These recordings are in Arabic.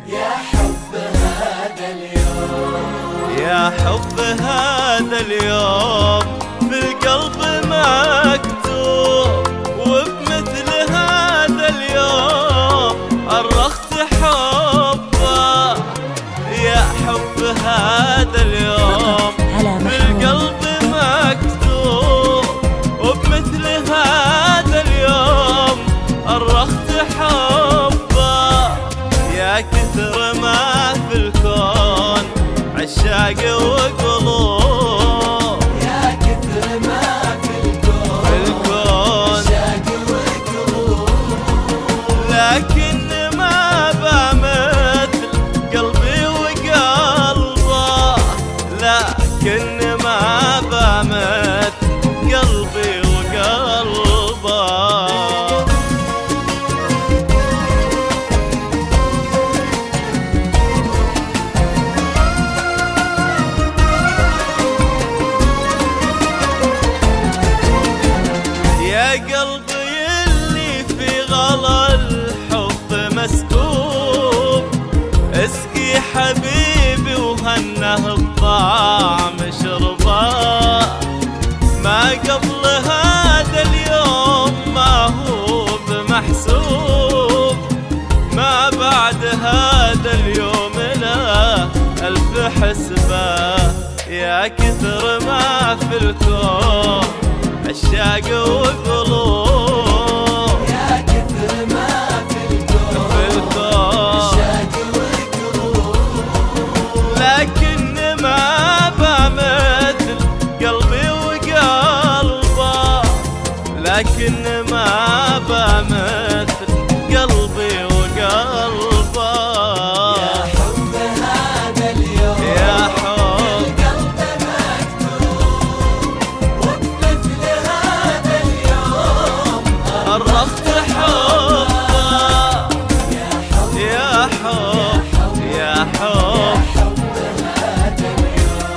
يا حب هذا اليوم، يا حب هذا اليوم بالقلب مكتوب، وبمثل هذا اليوم أرخت حبه. يا حب هذا اليوم بالقلب مكتوب، وبمثل هذا اليوم أرخت حبه. يا كثر ما في الكون عشاق وقلوب، يا كثر ما في الكون عشاق وقلوب، لكن ما بمثل قلبي وقلبه، لكن ما بمثل قلبي وقلبه. يا قلبي اللي في غلا الحب مسكوب، اسقي حبيبي وهنه الطعم شربه. ما قبل هذا اليوم ما هو بمحسوب، ما بعد هذا اليوم له ألف حسبة. يا كثر ما في الكون عشاق وقلوب، يا كثر ما في الكون عشاق وقلوب، لكن ما بمثل قلبي وقلبه، لكن ما بمثل قلبي وقلبه. يا حب هذا اليوم، يا حب بالقلب مكتوب، وبمثل هذا اليوم أرخت حبه. يا حب يا حب يا حب حب هذا اليوم.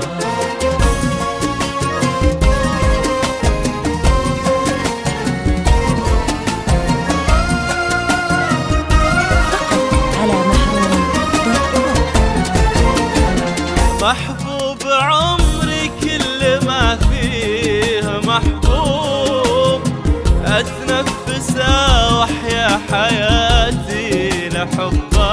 على محروم.com. محبوب عمري كل ما فيه محبوب، أتنفسه وأحيا حياتي لحبه.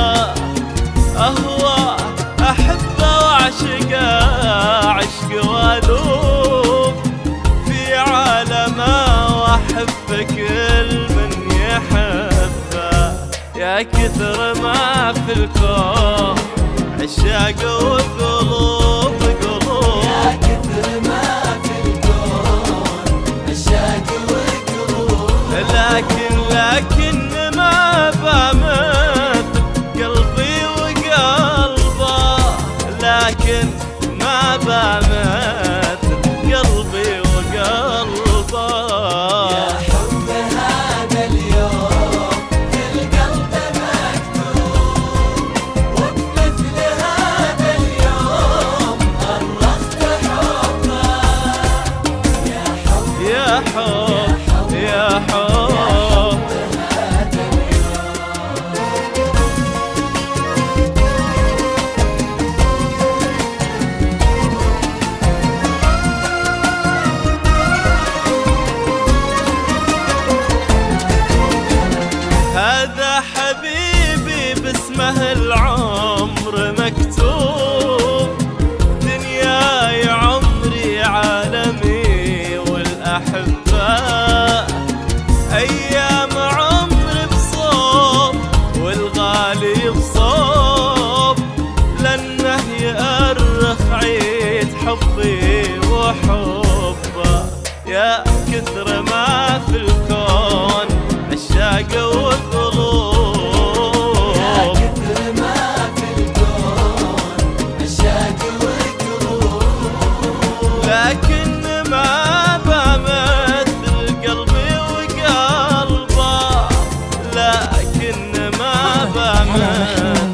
أهوى أحبه وأعشقه عشق وأذوب في عالمه، وأحب كل من يحبه. يا كثر ما في الكون عشاق وقلوب قلوب، يا كثر ما في الكون عشاق وقلوب، لكن ما بمثل قلبي وقلبه، لكن ما بمثل قلبي وقلبه. يا حب هذا اليوم بالقلب مكتوب، وبمثل هذا اليوم أرخت حبه. يا حب يا حب يا حب هذا اليوم. هذا حبيبي باسمه العمر مكتوب، دنياي عمري عالمي والأحبة. أيام عمري بصوب والغالي بصوب، لأنه يأرخ عيد حبي وحبه. يا كثر ما في الكون عشاق وقلوب، يا كثر ما في الكون عشاق وقلوب، لكن ما بمثل قلبي وقلبه، لكن ما بمثل